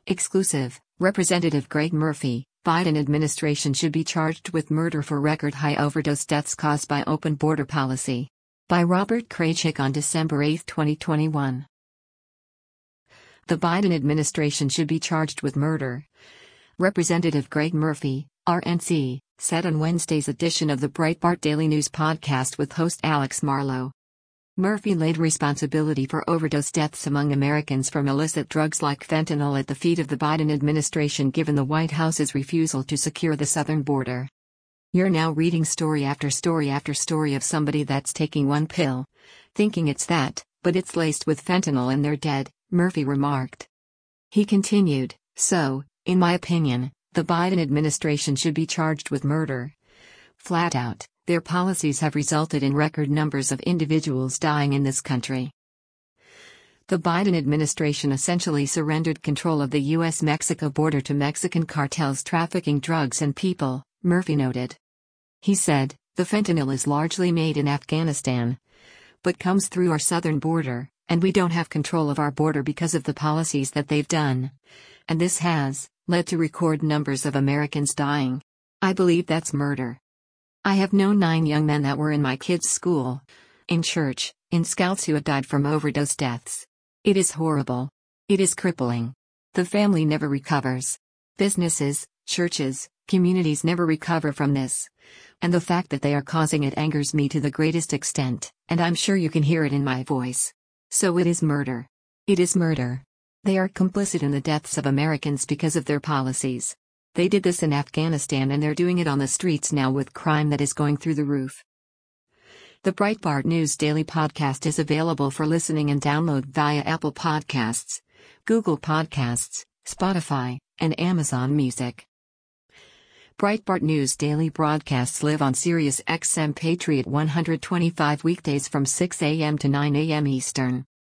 Exclusive, Representative Greg Murphy, Biden administration should be charged with murder for record-high overdose deaths caused by open border policy. By Robert Krajcik on December 8, 2021. The Biden administration should be charged with murder. Representative Greg Murphy, RNC, said on Wednesday's edition of the Breitbart Daily News podcast with host Alex Marlow. Murphy laid responsibility for overdose deaths among Americans from illicit drugs like fentanyl at the feet of the Biden administration given the White House's refusal to secure the southern border. "You're now reading story after story after story of somebody that's taking one pill, thinking it's that, but it's laced with fentanyl and they're dead," Murphy remarked. He continued, "So, in my opinion, the Biden administration should be charged with murder. Flat out. Their policies have resulted in record numbers of individuals dying in this country." The Biden administration essentially surrendered control of the U.S.-Mexico border to Mexican cartels trafficking drugs and people, Murphy noted. He said, "The fentanyl is largely made in Afghanistan, but comes through our southern border, and we don't have control of our border because of the policies that they've done. And this has led to record numbers of Americans dying. I believe that's murder. I have known 9 young men that were in my kids' school, in church, in scouts who have died from overdose deaths. It is horrible. It is crippling. The family never recovers. Businesses, churches, communities never recover from this. And the fact that they are causing it angers me to the greatest extent, and I'm sure you can hear it in my voice. So it is murder. It is murder. They are complicit in the deaths of Americans because of their policies. They did this in Afghanistan and they're doing it on the streets now with crime that is going through the roof." The Breitbart News Daily podcast is available for listening and download via Apple Podcasts, Google Podcasts, Spotify, and Amazon Music. Breitbart News Daily broadcasts live on Sirius XM Patriot 125 weekdays from 6 a.m. to 9 a.m. Eastern.